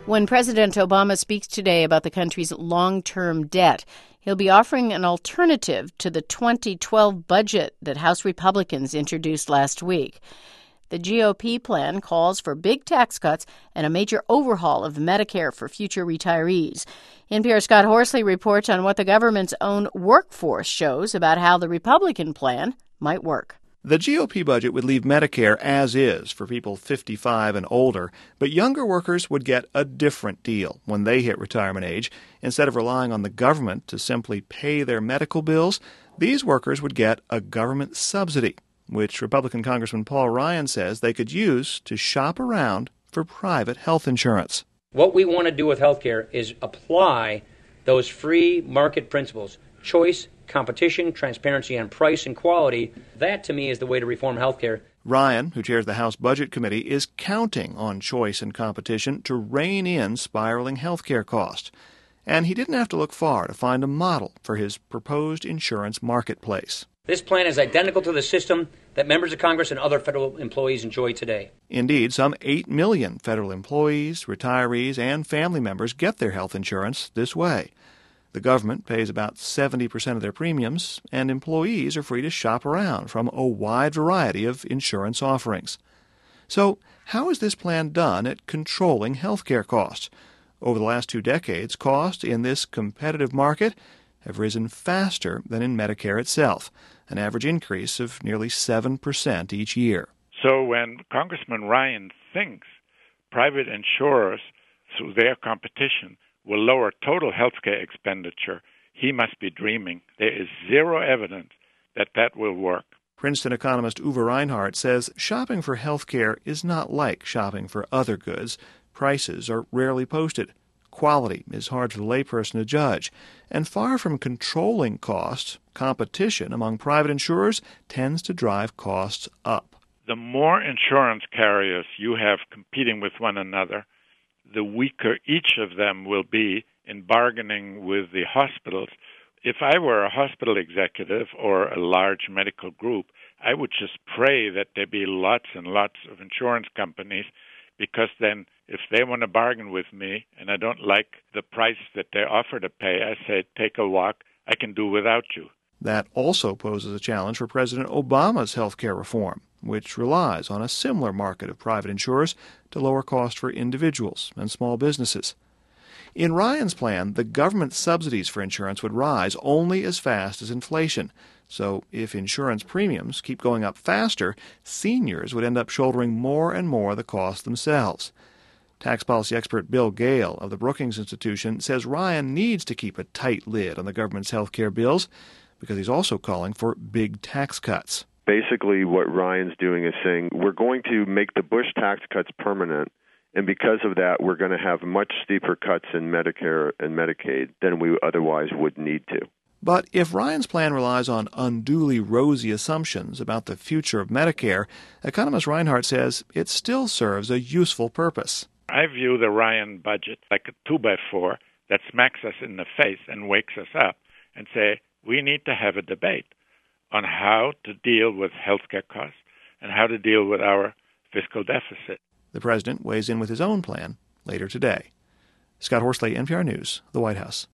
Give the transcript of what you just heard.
When President Obama speaks today about the country's long-term debt, he'll be offering an alternative to the 2012 budget that House Republicans introduced last week. The GOP plan calls for big tax cuts and a major overhaul of Medicare for future retirees. NPR's Scott Horsley reports on what the government's own workforce shows about how the Republican plan might work. The GOP budget would leave Medicare as is for people 55 and older, but younger workers would get a different deal when they hit retirement age. Instead of relying on the government to simply pay their medical bills, these workers would get a government subsidy, which Republican Congressman Paul Ryan says they could use to shop around for private health insurance. What we want to do with healthcare is apply those free market principles, choice, competition, transparency, and price and quality. That, to me, is the way to reform healthcare. Ryan, who chairs the House Budget Committee, is counting on choice and competition to rein in spiraling healthcare costs. And he didn't have to look far to find a model for his proposed insurance marketplace. This plan is identical to the system that members of Congress and other federal employees enjoy today. Indeed, some 8 million federal employees, retirees, and family members get their health insurance this way. The government pays about 70% of their premiums, and employees are free to shop around from a wide variety of insurance offerings. So, how is this plan done at controlling healthcare costs? Over the last 2 decades, costs in this competitive market have risen faster than in Medicare itself, an average increase of nearly 7% each year. So when Congressman Ryan thinks private insurers, through their competition, will lower total healthcare expenditure, he must be dreaming. There is zero evidence that that will work. Princeton economist Uwe Reinhardt says shopping for healthcare is not like shopping for other goods. Prices are rarely posted. Quality is hard for the layperson to judge. And far from controlling costs, competition among private insurers tends to drive costs up. The more insurance carriers you have competing with one another, the weaker each of them will be in bargaining with the hospitals. If I were a hospital executive or a large medical group, I would just pray that there be lots and lots of insurance companies, because then if they want to bargain with me and I don't like the price that they offer to pay, I say, take a walk, I can do without you. That also poses a challenge for President Obama's health care reform, which relies on a similar market of private insurers to lower costs for individuals and small businesses. In Ryan's plan, the government subsidies for insurance would rise only as fast as inflation. So if insurance premiums keep going up faster, seniors would end up shouldering more and more the cost themselves. Tax policy expert Bill Gale of the Brookings Institution says Ryan needs to keep a tight lid on the government's health care bills because he's also calling for big tax cuts. Basically, what Ryan's doing is saying we're going to make the Bush tax cuts permanent, and because of that, we're going to have much steeper cuts in Medicare and Medicaid than we otherwise would need to. But if Ryan's plan relies on unduly rosy assumptions about the future of Medicare, economist Reinhardt says it still serves a useful purpose. I view the Ryan budget like a 2x4 that smacks us in the face and wakes us up and say, we need to have a debate on how to deal with healthcare costs and how to deal with our fiscal deficit. The president weighs in with his own plan later today. Scott Horsley, NPR News, the White House.